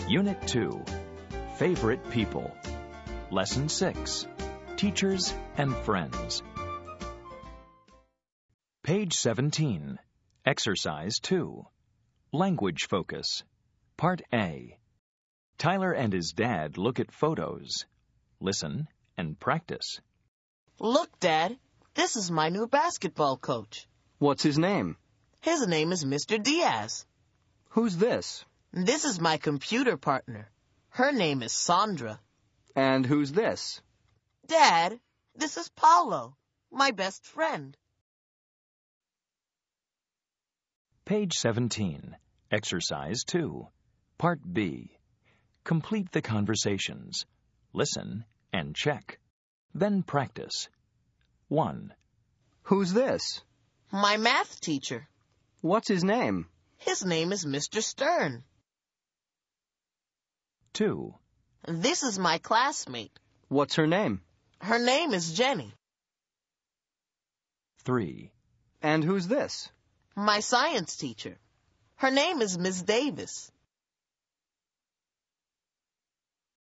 Unit 2, Favorite People. Lesson 6, Teachers and Friends. Page 17, Exercise 2, Language Focus. Part A. Tyler and his dad look at photos. Listen and practice. Look, Dad, this is my new basketball coach. What's his name? His name is Mr. Diaz. Who's this? This is my computer partner. Her name is Sandra. And who's this? Dad, this is Paulo, my best friend. Page 17, Exercise 2, Part B. Complete the conversations. Listen and check. Then practice. 1. Who's this? My math teacher. What's his name? His name is Mr. Stern. 2. This is my classmate. What's her name? Her name is Jenny. 3. And who's this? My science teacher. Her name is Miss Davis.